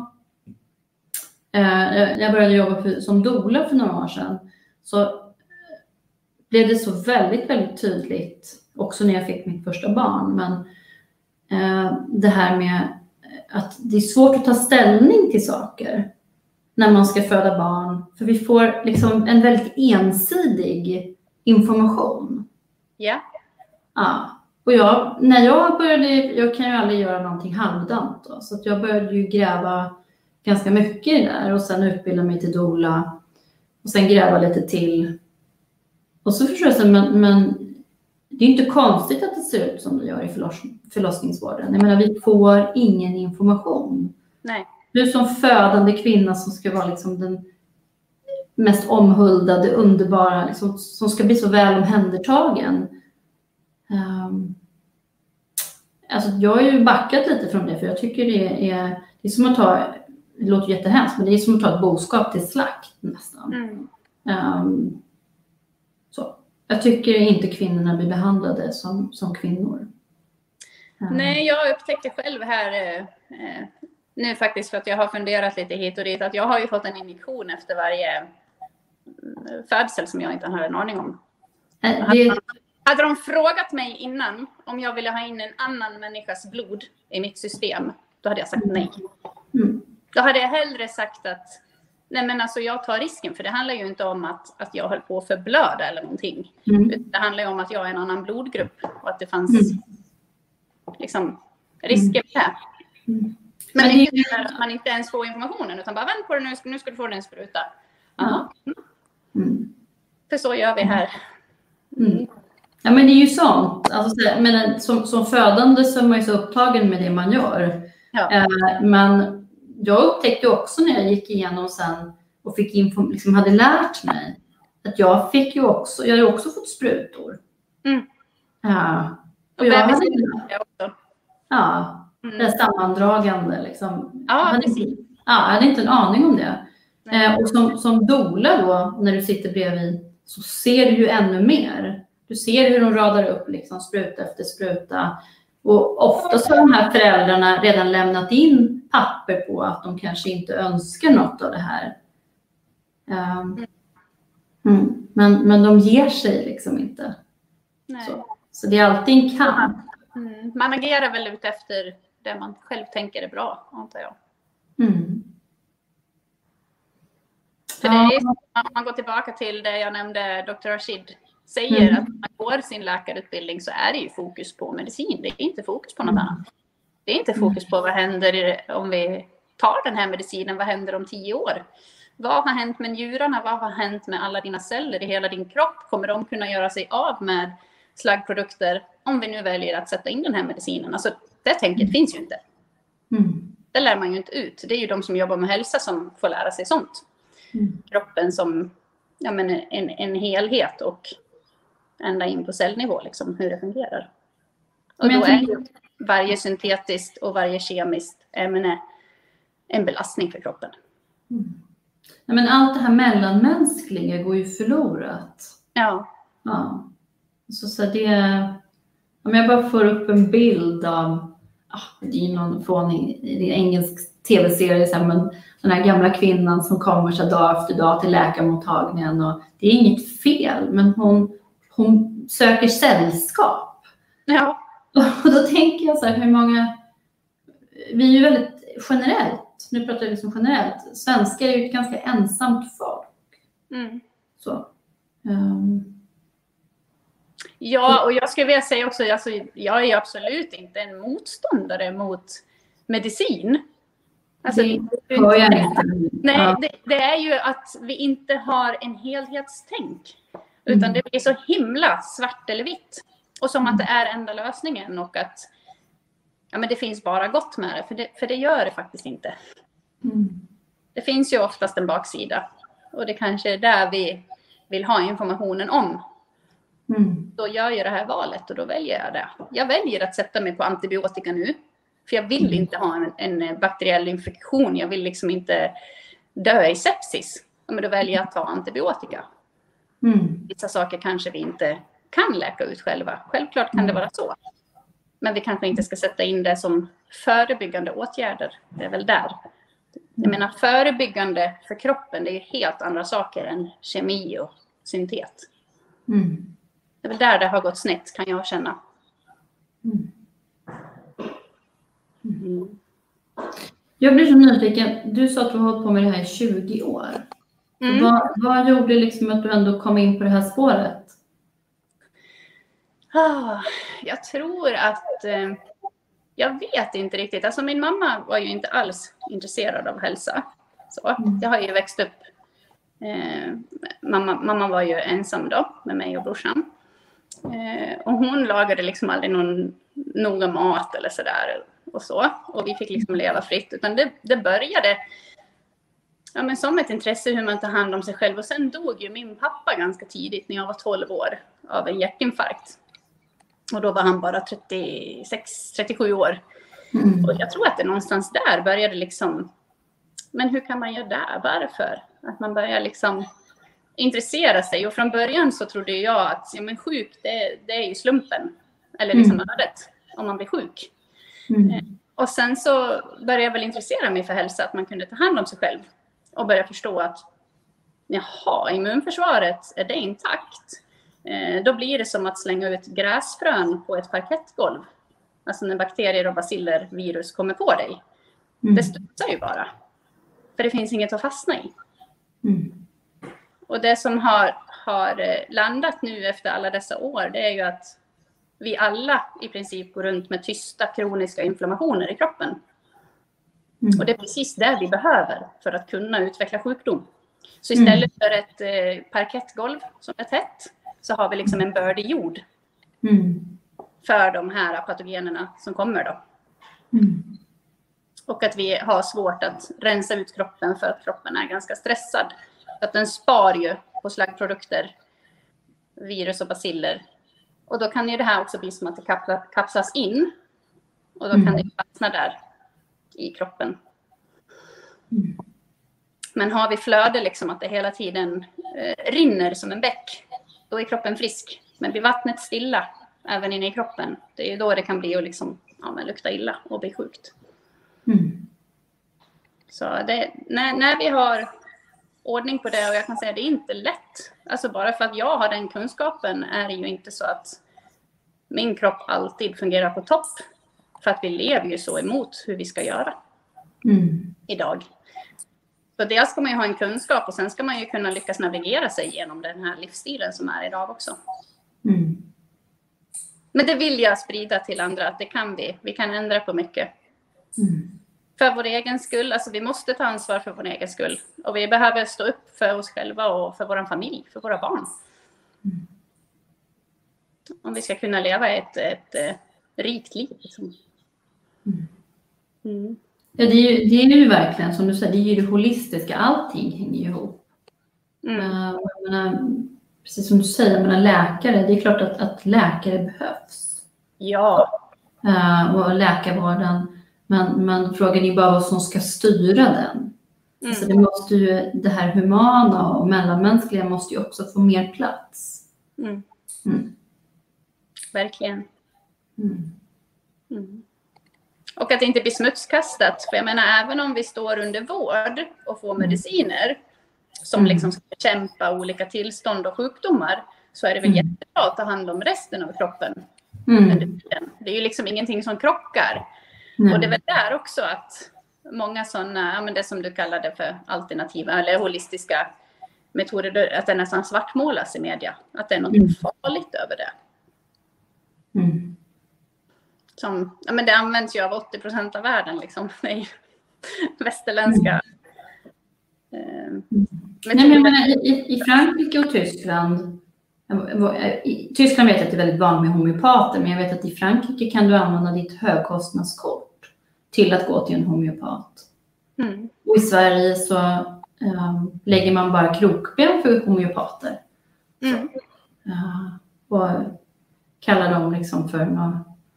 S1: jag började jobba som doula för några år sedan, så blev det så väldigt, väldigt tydligt också när jag fick mitt första barn. Men det här med att det är svårt att ta ställning till saker när man ska föda barn. För vi får liksom en väldigt ensidig information.
S2: Ja.
S1: Och när jag började, jag kan ju aldrig göra någonting halvdant då, så att jag började ju gräva ganska mycket i det där och sen utbilda mig till doula och sen gräva lite till. Och så förstår jag, men det är inte konstigt att det ser ut som det gör i förlossningsvården. Jag menar, vi får ingen information.
S2: Nej.
S1: Du som födande kvinna som ska vara liksom den mest omhuldade, underbara, liksom, som ska bli så väl omhändertagen. Alltså jag har ju backat lite från det, för jag tycker det är som att det låter jättehemskt, men det är som att ta ett boskap till slakt nästan. Så. Jag tycker inte kvinnorna blir behandlade som kvinnor.
S2: Nej, jag upptäckte själv här nu faktiskt, för att jag har funderat lite hit och dit, att jag har ju fått en injektion efter varje födsel som jag inte har en aning om. Hade de frågat mig innan om jag ville ha in en annan människas blod i mitt system, då hade jag sagt nej. Då hade jag hellre sagt att nej, men alltså jag tar risken, för det handlar ju inte om att jag höll på att förblöda eller någonting. Det handlar ju om att jag är en annan blodgrupp och att det fanns liksom risker med det. Men det är ju att man inte ens får informationen, utan bara vänt på det nu ska du få den spruta. För så gör vi här.
S1: Ja, men det är ju sånt. Alltså, men som födande så är man ju så upptagen med det man gör. Ja. Men jag upptäckte också när jag gick igenom sen och fick liksom hade lärt mig att jag hade också fått sprutor. Ja. Och jag hade också. Ja. Det är sammandragande liksom. Jag hade inte en aning om det. Och som doula då, när du sitter bredvid, så ser du ju ännu mer. Du ser hur de radar upp liksom, spruta efter spruta. Och ofta så har de här föräldrarna redan lämnat in papper på att de kanske inte önskar något av det här. Men de ger sig liksom inte. Så det är alltid en kamp.
S2: Man agerar väl ut efter det man själv tänker är bra, antar jag. För det är, om man går tillbaka till det jag nämnde, Dr. Rashid säger, att man går sin läkarutbildning så är det ju fokus på medicin. Det är inte fokus på något annat. Det är inte fokus på vad händer om vi tar den här medicinen, vad händer om 10 år? Vad har hänt med njurarna? Vad har hänt med alla dina celler i hela din kropp? Kommer de kunna göra sig av med slaggprodukter om vi nu väljer att sätta in den här medicinen? Alltså, det tänket finns ju inte. Det lär man ju inte ut. Det är ju de som jobbar med hälsa som får lära sig sånt. Kroppen som en helhet och ända in på cellnivå, liksom, hur det fungerar. Och då är ju varje syntetiskt och varje kemiskt ämne en belastning för kroppen.
S1: Men allt det här mellanmänskliga går ju förlorat.
S2: Ja.
S1: Så det, om jag bara får upp en bild av, det är ju någon fånig engelsk tv-serie, men den här gamla kvinnan som kommer så dag efter dag till läkarmottagningen, och det är inget fel, men hon söker sällskap.
S2: Ja.
S1: Och då tänker jag så här, hur många, vi är ju väldigt generellt, nu pratar jag liksom generellt, svenskar är ju ett ganska ensamt folk. Så.
S2: Ja, och jag skulle vilja säga också, alltså, jag är absolut inte en motståndare mot medicin. Alltså, det är ju att vi inte har en helhetstänk. Utan det blir så himla svart eller vitt. Och som att det är enda lösningen, och att men det finns bara gott med det. För det gör det faktiskt inte. Det finns ju oftast en baksida. Och det kanske är där vi vill ha informationen om. Då gör jag det här valet och då väljer jag det. Jag väljer att sätta mig på antibiotika nu. För jag vill inte ha en bakteriell infektion. Jag vill liksom inte dö i sepsis. Men då väljer jag att ta antibiotika. Vissa saker kanske vi inte kan läka ut själva. Självklart kan det vara så. Men vi kanske inte ska sätta in det som förebyggande åtgärder. Det är väl där. Jag menar, förebyggande för kroppen, det är ju helt andra saker än kemi och syntet. Det är väl där det har gått snett, kan jag känna.
S1: Jag blir så nyfiken. Du sa att du har hållit på med det här i 20 år. Vad gjorde liksom att du ändå kom in på det här spåret?
S2: Jag tror att... jag vet inte riktigt. Alltså min mamma var ju inte alls intresserad av hälsa. Så jag har ju växt upp... mamma var ju ensam då med mig och brorsan. Och hon lagade liksom aldrig någon noga mat eller sådär och så. Och vi fick liksom leva fritt. Utan det började ja, men som ett intresse hur man tar hand om sig själv. Och sen dog ju min pappa ganska tidigt när jag var 12 år av en hjärtinfarkt. Och då var han bara 36-37 år. Och jag tror att det någonstans där började liksom, men hur kan man göra där? Varför? Att man börjar liksom intressera sig. Och från början så trodde jag att ja, men sjuk, det är ju slumpen. Eller liksom ödet, om man blir sjuk. Och sen så började jag väl intressera mig för hälsa, att man kunde ta hand om sig själv. Och börja förstå att jaha, immunförsvaret, är det intakt? Då blir det som att slänga ut gräsfrön på ett parkettgolv. Alltså när bakterier och baciller, virus kommer på dig. Det studsar ju bara. För det finns inget att fastna i. Och det som har landat nu efter alla dessa år, det är ju att vi alla i princip går runt med tysta kroniska inflammationer i kroppen. Och det är precis det vi behöver för att kunna utveckla sjukdom. Så istället för ett parkettgolv som är tätt, så har vi liksom en bördig jord för de här patogenerna som kommer då. Och att vi har svårt att rensa ut kroppen för att kroppen är ganska stressad. Att den spar ju på slaggprodukter, virus och baciller. Och då kan ju det här också bli som att det kapslas in. Och då kan det fastna där i kroppen. Men har vi flöde, liksom att det hela tiden rinner som en bäck, då är kroppen frisk. Men blir vattnet stilla, även inne i kroppen, det är ju då det kan bli att liksom, lukta illa och bli sjukt. Så när vi har ordning på det, och jag kan säga att det är inte lätt. Alltså bara för att jag har den kunskapen är det ju inte så att min kropp alltid fungerar på topp. För att vi lever ju så emot hur vi ska göra idag. Så dels ska man ju ha en kunskap, och sen ska man ju kunna lyckas navigera sig genom den här livsstilen som är idag också. Men det vill jag sprida till andra, att det kan vi kan ändra på mycket. För vår egen skull, alltså vi måste ta ansvar för vår egen skull. Och vi behöver stå upp för oss själva och för vår familj, för våra barn. Om vi ska kunna leva ett rikt liv. Liksom.
S1: Ja, det är ju verkligen, som du säger, det är ju det holistiska. Allting hänger ju ihop. Jag menar, precis som du säger, jag menar, läkare, det är klart att läkare behövs.
S2: Ja.
S1: Och läkarvården. Men frågan är bara vad som ska styra den. Alltså det här humana och mellanmänskliga måste ju också få mer plats.
S2: Verkligen. Och att det inte blir smutskastat. För jag menar, även om vi står under vård och får mediciner som liksom ska bekämpa olika tillstånd och sjukdomar, så är det väl jättebra att ta hand om resten av kroppen. Det är ju liksom ingenting som krockar. Och det är väl där också att många sådana, det som du kallade för alternativa eller holistiska metoder, att det nästan svartmålas i media. Att det är något farligt över det. Som, det används ju av 80% av världen liksom. Västerländska.
S1: I Frankrike och Tyskland. I Tyskland vet jag att det är väldigt vanligt med homeopater, men jag vet att i Frankrike kan du använda ditt högkostnadskort till att gå till en homeopat. Och i Sverige så lägger man bara krokben för homeopater. Och kallar dem liksom för något.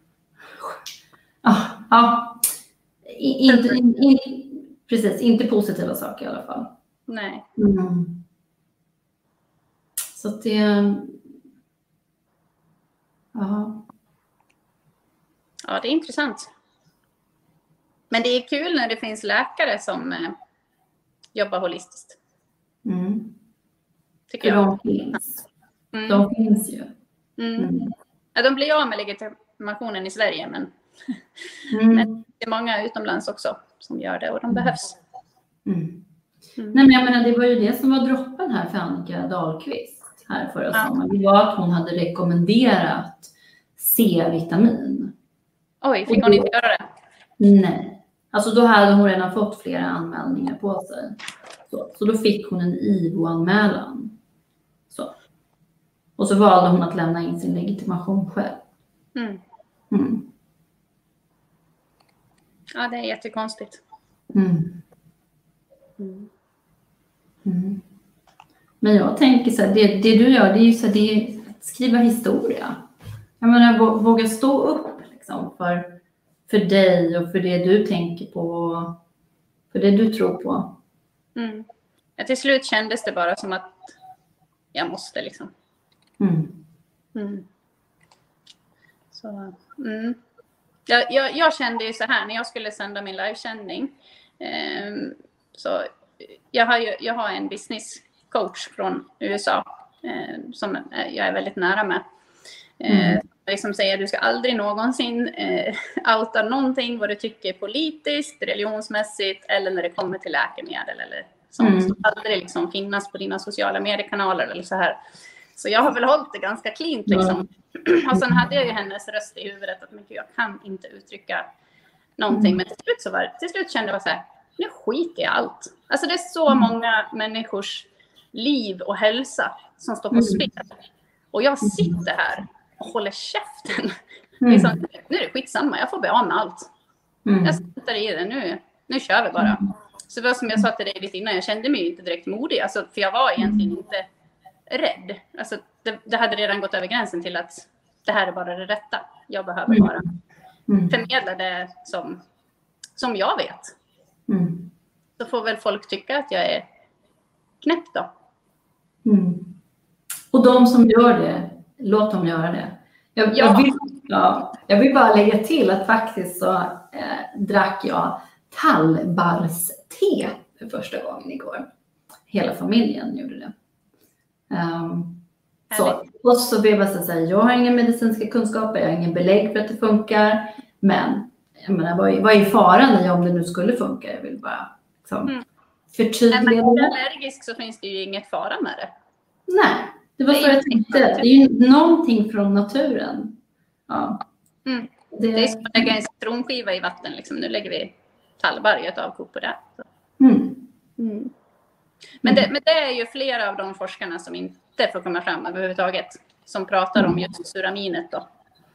S1: Precis, inte positiva saker i alla fall.
S2: Nej.
S1: Så att det...
S2: Ja, det är intressant. Men det är kul när det finns läkare som jobbar holistiskt. Tycker jag.
S1: De finns. De finns ju.
S2: Ja, de blir av med legitimationen i Sverige, men det är många utomlands också som gör det, och de behövs.
S1: Nej, men jag menar, det var ju det som var droppen här för Annika Dahlqvist här förra sommaren. Det var att hon hade rekommenderat C-vitamin.
S2: Oj, fick hon inte göra det?
S1: Nej. Alltså då hade hon redan fått flera anmälningar på sig. Så då fick hon en IVO-anmälan. Så. Och så valde hon att lämna in sin legitimation själv.
S2: Ja, det är jättekonstigt.
S1: Mm. Men jag tänker så här, det du gör, det är ju så här, det är att skriva historia. Jag menar, våga stå upp liksom, för dig och för det du tänker på, för det du tror på.
S2: Mm. Ja, till slut kändes det bara som att jag måste liksom.
S1: Mm.
S2: Mm. Så, jag kände ju så här när jag skulle sända min livesändning. Så jag har en business coach från USA som jag är väldigt nära med. Liksom säger du ska aldrig någonsin outa någonting vad du tycker politiskt, religionsmässigt eller när det kommer till läkemedel eller sånt. Så aldrig liksom finnas på dina sociala mediekanaler eller så här. Så jag har väl hållit det ganska cleant liksom. Och sen hade jag ju hennes röst i huvudet att men jag kan inte uttrycka någonting. Men till slut kände jag så här, nu skiter jag allt. Alltså det är så många människors liv och hälsa som står på spel. Och jag sitter här och håller käften. Liksom, nu är det skitsamma, jag får be om allt. Jag sitter i det, nu kör vi bara. Så det var som jag sa till dig lite innan, jag kände mig inte direkt modig. Alltså, för jag var egentligen inte rädd. Alltså, det hade redan gått över gränsen till att det här är bara det rätta. Jag behöver bara förmedla det som jag vet. Så får väl folk tycka att jag är knäpp då.
S1: Och de som gör det, låt dem göra det. Jag vill bara lägga till att faktiskt så drack jag tallbarrste för första gången igår. Hela familjen gjorde det. Och så vill jag säga, jag har inga medicinska kunskaper, jag har ingen belägg för att det funkar. Men jag menar, vad är faran i om det nu skulle funka? Jag vill bara förtydliga.
S2: När man är allergisk så finns det ju inget fara med det.
S1: Nej, det var så jag tänkte. Det är ju någonting från naturen. Ja.
S2: Det är som att lägga en citronskiva i vatten. Liksom. Nu lägger vi tallbarr i ett avkok på det. Men det är ju flera av de forskarna som inte får komma fram överhuvudtaget. Som pratar om just suraminet då.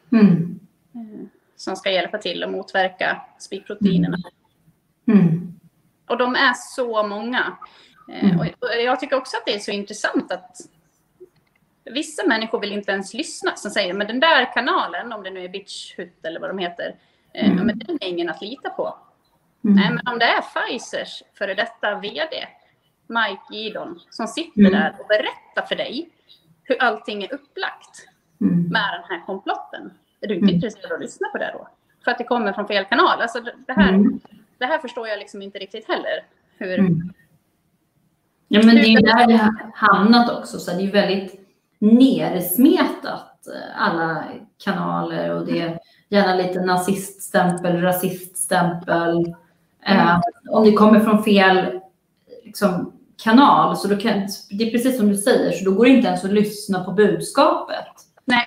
S2: Som ska hjälpa till att motverka spikproteinerna. Och de är så många. Och jag tycker också att det är så intressant att vissa människor vill inte ens lyssna. Som säger, men den där kanalen, om det nu är BitchHut eller vad de heter. Men den är ingen att lita på. Nej, men om det är Pfizers före detta vd, Mike Yeadon, som sitter där och berättar för dig hur allting är upplagt med den här komplotten. Är du inte intresserad av att lyssna på det då? För att det kommer från fel kanal. Alltså det här förstår jag liksom inte riktigt heller.
S1: Ja, men det är ju där det har hamnat också. Så det är ju väldigt nersmetat alla kanaler. Och det är gärna lite naziststämpel, rasiststämpel. Om det kommer från fel liksom, kanal. Så då det är precis som du säger. Så då går det inte ens att lyssna på budskapet.
S2: Nej.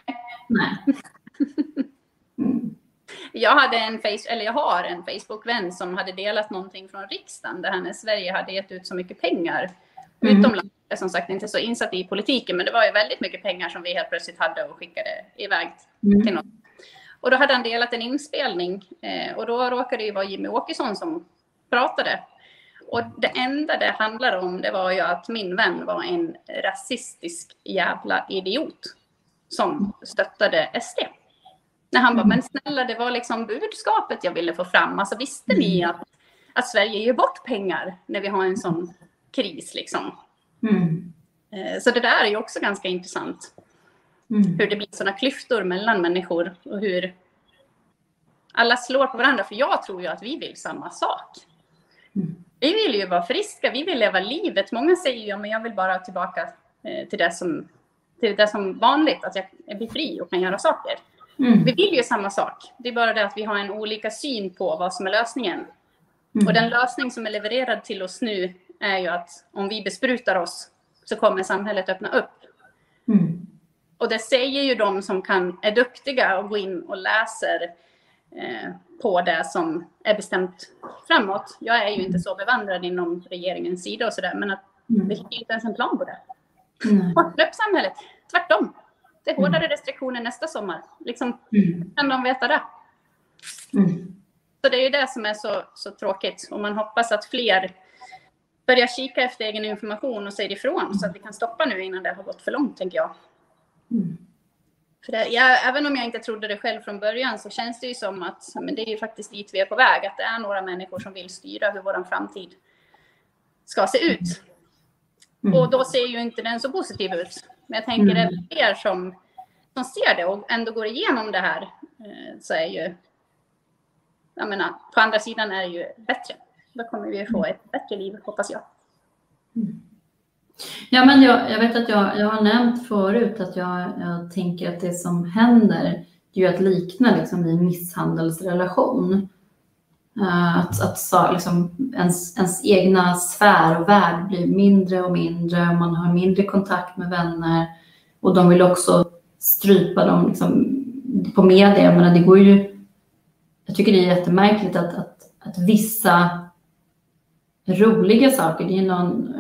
S2: Jag har en Facebook-vän som hade delat någonting från riksdagen där när Sverige hade gett ut så mycket pengar utomlands. Jag är som sagt inte så insatt i politiken, men det var ju väldigt mycket pengar som vi helt plötsligt hade och skickade iväg till något. Och då hade han delat en inspelning och då råkade det ju vara Jimmy Åkesson som pratade. Och det enda det handlade om det var ju att min vän var en rasistisk jävla idiot som stöttade SD. När han bara, men snälla, det var liksom budskapet jag ville få fram. Alltså visste ni att Sverige ger bort pengar när vi har en sån kris liksom? Så det där är ju också ganska intressant. Hur det blir sådana klyftor mellan människor och hur alla slår på varandra. För jag tror ju att vi vill samma sak. Vi vill ju vara friska, vi vill leva livet. Många säger ju, men jag vill bara tillbaka till det som vanligt. Att jag blir fri och kan göra saker. Vi vill ju samma sak. Det är bara det att vi har en olika syn på vad som är lösningen. Och den lösning som är levererad till oss nu är ju att om vi besprutar oss så kommer samhället öppna upp. Och det säger ju de som är duktiga och går in och läser på det som är bestämt framåt. Jag är ju inte så bevandrad inom regeringens sida och sådär, men att det finns inte ens en plan på det. Öppna upp samhället, tvärtom. Det är hårdare restriktioner nästa sommar. Liksom, kan de veta det? Så det är ju det som är så tråkigt. Och man hoppas att fler börja kika efter egen information och säga ifrån så att vi kan stoppa nu innan det har gått för långt, tänker jag. För även om jag inte trodde det själv från början så känns det ju som att men det är ju faktiskt dit vi är på väg. Att det är några människor som vill styra hur vår framtid ska se ut. Och då ser ju inte den så positiv ut. Men jag tänker att det är fler som ser det och ändå går igenom det här. Så är ju, jag menar, på andra sidan är det ju bättre. Då kommer vi få ett bättre liv, hoppas jag.
S1: Ja, men jag vet att jag har nämnt förut att jag tänker att det som händer är ju att likna liksom vid en misshandelsrelation. Att liksom ens egna sfär och värld blir mindre och mindre. Man har mindre kontakt med vänner. Och de vill också strypa dem liksom på media. Jag menar, det går ju... Jag tycker det är jättemärkligt att vissa roliga saker, det är någon...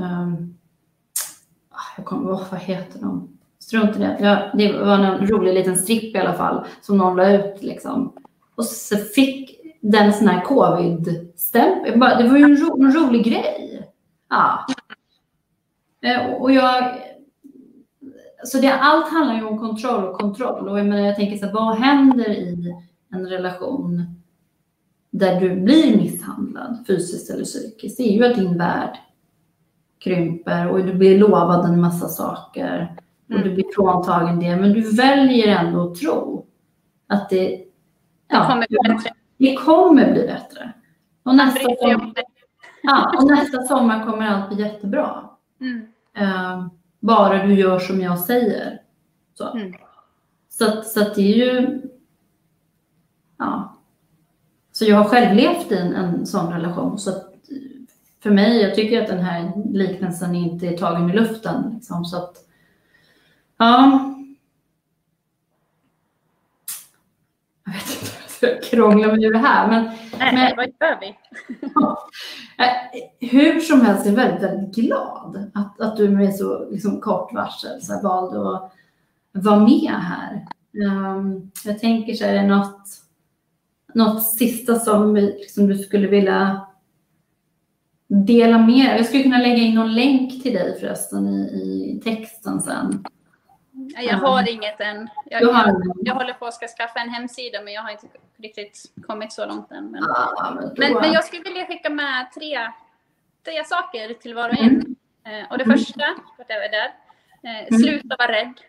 S1: vad heter de? Strunt i det. Ja, det var en rolig liten stripp i alla fall som någon la ut liksom. Och så fick den sån här covid-stämpel. Det var ju en rolig grej. Ja. Och så allt handlar ju om kontroll. Och jag tänker så här, vad händer i en relation där du blir misshandlad fysiskt eller psykiskt? Det är ju att din värld krymper och du blir lovad en massa saker och du blir fråntagen det, men du väljer ändå att tro att det kommer bli bättre. Och nästa sommar kommer allt bli jättebra. Bara du gör som jag säger. Så att det är ju så jag har själv levt i en sån relation, så att för mig, jag tycker att den här liknelsen inte är tagen i luften. Liksom, så att, jag vet inte hur jag krånglar med det här. Men
S2: vad gör vi?
S1: Hur som helst är jag väldigt, väldigt glad att du med så liksom, kort varsel så valde att vara med här. Jag tänker så är det något sista som du skulle vilja dela med. Jag skulle kunna lägga in någon länk till dig förresten i texten sen.
S2: Jag har inget än. Jag håller på att ska skaffa en hemsida, men jag har inte riktigt kommit så långt än. Men jag skulle vilja skicka med tre saker till var och en. Och det första, sluta vara rädd.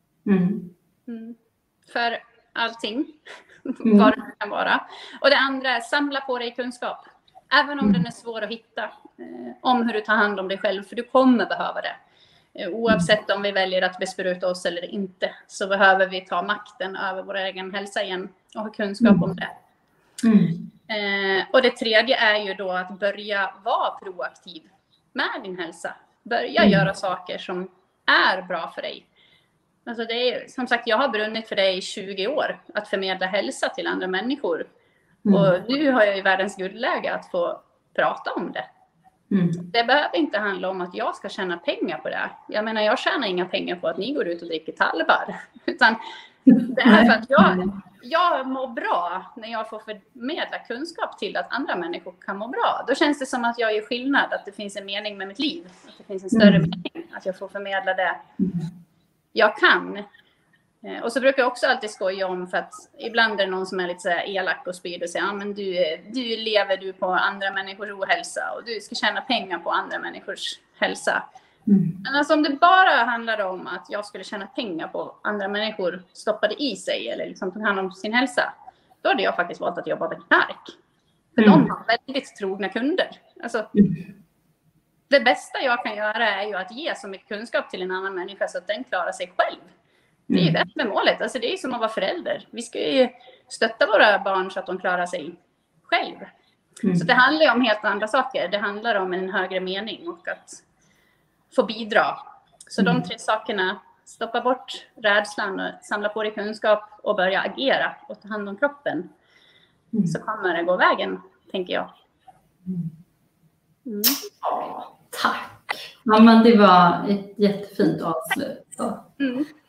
S2: För allting, vad det kan vara. Och det andra är samla på dig kunskap. Även om den är svår att hitta, om hur du tar hand om dig själv, för du kommer behöva det. Oavsett om vi väljer att bespruta oss eller inte, så behöver vi ta makten över vår egen hälsa igen och ha kunskap om det. Och det tredje är ju då att börja vara proaktiv med din hälsa. Börja göra saker som är bra för dig. Alltså det är, som sagt, jag har brunnit för det i 20 år, att förmedla hälsa till andra människor. Och nu har jag ju världens guldläge att få prata om det. Det behöver inte handla om att jag ska tjäna pengar på det. Jag menar, jag tjänar inga pengar på att ni går ut och dricker talbar. Utan det är för att jag mår bra när jag får förmedla kunskap till att andra människor kan må bra. Då känns det som att jag gör skillnad, att det finns en mening med mitt liv. Att det finns en större mening, att jag får förmedla det jag kan. Och så brukar jag också alltid skoja om, för att ibland är det någon som är lite så här elak och spyr och säger men du lever på andra människors ohälsa och du ska tjäna pengar på andra människors hälsa. Men alltså om det bara handlar om att jag skulle tjäna pengar på andra människor stoppade i sig eller liksom tog hand om sin hälsa, då hade jag faktiskt valt att jobba med knark. För de har väldigt trogna kunder. Alltså, det bästa jag kan göra är ju att ge så mycket kunskap till en annan människa så att den klarar sig själv. Det är ju det med målet. Alltså det är ju som att vara förälder. Vi ska ju stötta våra barn så att de klarar sig själv. Så det handlar ju om helt andra saker. Det handlar om en högre mening och att få bidra. Så de 3 sakerna, stoppa bort rädslan och samla på dig kunskap och börja agera och ta hand om kroppen. Så kommer det gå vägen, tänker jag.
S1: Tack. Ja, men det var ett jättefint avslut. Så.